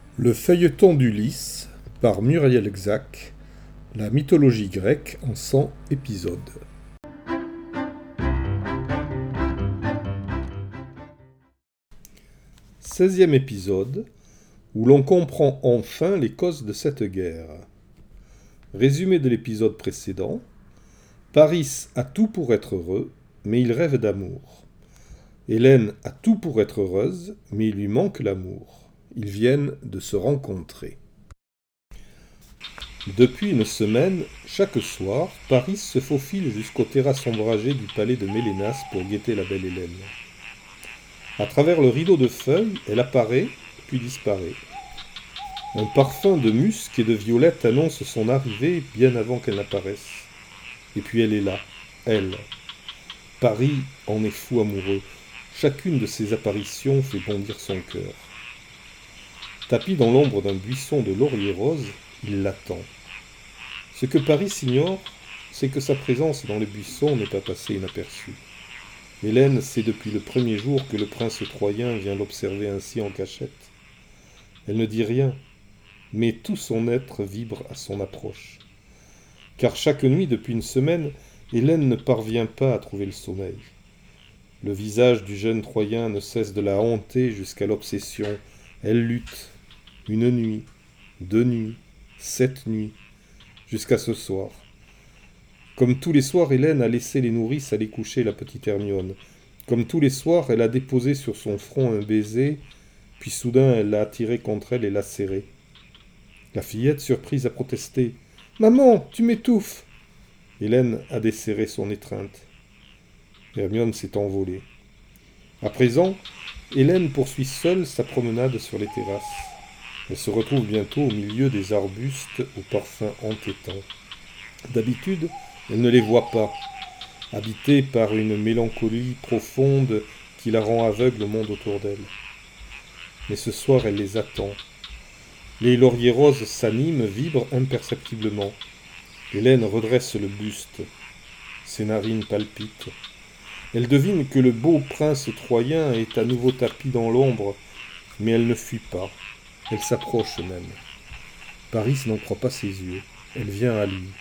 Le feuilleton d'Ulysse par Muriel Xack, la mythologie grecque en 100 épisodes. 16e épisode, où l'on comprend enfin les causes de cette guerre. Résumé de l'épisode précédent. Paris a tout pour être heureux, mais il rêve d'amour. Hélène a tout pour être heureuse, mais il lui manque l'amour. Ils viennent de se rencontrer. Depuis une semaine, chaque soir, Paris se faufile jusqu'aux terrasses ombragées du palais de Mélénas pour guetter la belle Hélène. À travers le rideau de feuilles, elle apparaît, puis disparaît. Un parfum de musc et de violette annonce son arrivée bien avant qu'elle n'apparaisse. Et puis elle est là, elle. Paris en est fou amoureux. Chacune de ses apparitions fait bondir son cœur. Tapis dans l'ombre d'un buisson de laurier rose, il l'attend. Ce que Paris ignore, c'est que sa présence dans le buisson n'est pas passée inaperçue. Hélène sait depuis le premier jour que le prince troyen vient l'observer ainsi en cachette. Elle ne dit rien, mais tout son être vibre à son approche. Car chaque nuit depuis une semaine, Hélène ne parvient pas à trouver le sommeil. Le visage du jeune Troyen ne cesse de la hanter jusqu'à l'obsession. Elle lutte. Une nuit, 2 nuits, 7 nuits, jusqu'à ce soir. Comme tous les soirs, Hélène a laissé les nourrices aller coucher la petite Hermione. Comme tous les soirs, elle a déposé sur son front un baiser, puis soudain elle l'a attiré contre elle et l'a serré. La fillette, surprise, a protesté. « Maman, tu m'étouffes !» Hélène a desserré son étreinte. Hermione s'est envolée. À présent, Hélène poursuit seule sa promenade sur les terrasses. Elle se retrouve bientôt au milieu des arbustes au parfum entêtant. D'habitude, elle ne les voit pas, habitée par une mélancolie profonde qui la rend aveugle au monde autour d'elle. Mais ce soir, elle les attend. Les lauriers roses s'animent, vibrent imperceptiblement. Hélène redresse le buste. Ses narines palpitent. Elle devine que le beau prince troyen est à nouveau tapi dans l'ombre, mais elle ne fuit pas. Elle s'approche même. Paris n'en croit pas ses yeux. Elle vient à lui.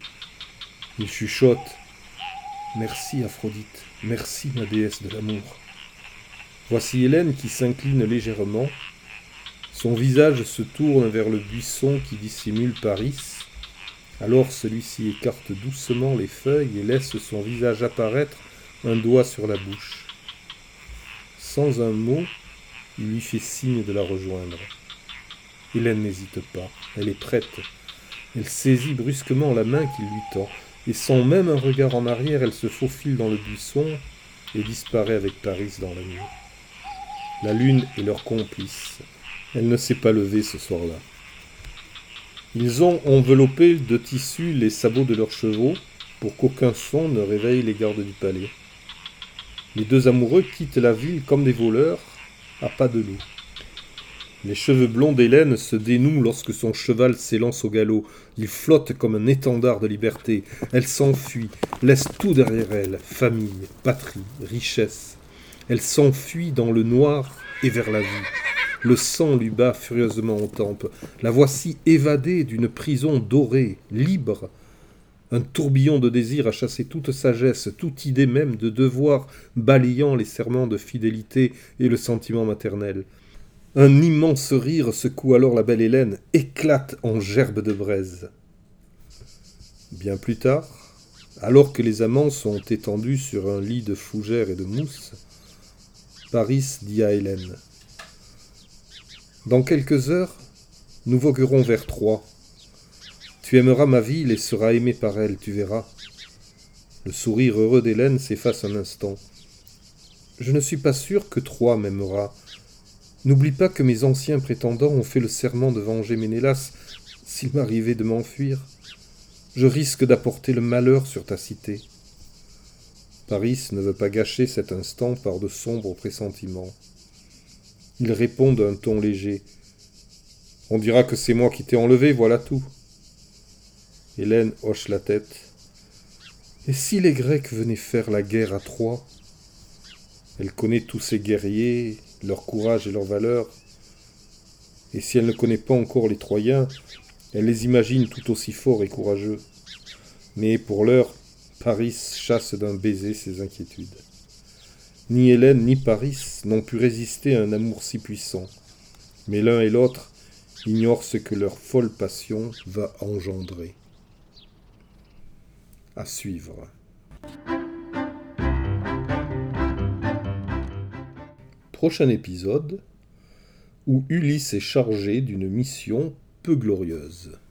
Il chuchote. « Merci, Aphrodite. Merci, ma déesse de l'amour. » Voici Hélène qui s'incline légèrement. Son visage se tourne vers le buisson qui dissimule Paris. Alors celui-ci écarte doucement les feuilles et laisse son visage apparaître, un doigt sur la bouche. Sans un mot, il lui fait signe de la rejoindre. Hélène n'hésite pas, elle est prête. Elle saisit brusquement la main qu'il lui tend, et sans même un regard en arrière, elle se faufile dans le buisson et disparaît avec Paris dans la nuit. La lune est leur complice. Elle ne s'est pas levée ce soir-là. Ils ont enveloppé de tissu les sabots de leurs chevaux pour qu'aucun son ne réveille les gardes du palais. Les deux amoureux quittent la ville comme des voleurs, à pas de loup. Les cheveux blonds d'Hélène se dénouent lorsque son cheval s'élance au galop. Il flotte comme un étendard de liberté. Elle s'enfuit, laisse tout derrière elle, famille, patrie, richesse. Elle s'enfuit dans le noir et vers la vie. Le sang lui bat furieusement aux tempes. La voici évadée d'une prison dorée, libre. Un tourbillon de désir a chassé toute sagesse, toute idée même de devoir, balayant les serments de fidélité et le sentiment maternel. Un immense rire secoue alors la belle Hélène, éclate en gerbes de braise. Bien plus tard, alors que les amants sont étendus sur un lit de fougères et de mousse, Paris dit à Hélène : « Dans quelques heures, nous voguerons vers Troie. Tu aimeras ma ville et seras aimé par elle, tu verras. » Le sourire heureux d'Hélène s'efface un instant. « Je ne suis pas sûr que Troie m'aimera. N'oublie pas que mes anciens prétendants ont fait le serment de venger Ménélas s'il m'arrivait de m'enfuir. Je risque d'apporter le malheur sur ta cité. » Paris ne veut pas gâcher cet instant par de sombres pressentiments. Il répond d'un ton léger. « On dira que c'est moi qui t'ai enlevé, voilà tout. » Hélène hoche la tête. « Et si les Grecs venaient faire la guerre à Troie ? » Elle connaît tous ces guerriers, leur courage et leur valeur. et si elle ne connaît pas encore les Troyens, elle les imagine tout aussi forts et courageux. Mais pour l'heure, Paris chasse d'un baiser ses inquiétudes. Ni Hélène ni Paris n'ont pu résister à un amour si puissant, mais l'un et l'autre ignorent ce que leur folle passion va engendrer. À suivre. Prochain épisode, où Ulysse est chargé d'une mission peu glorieuse.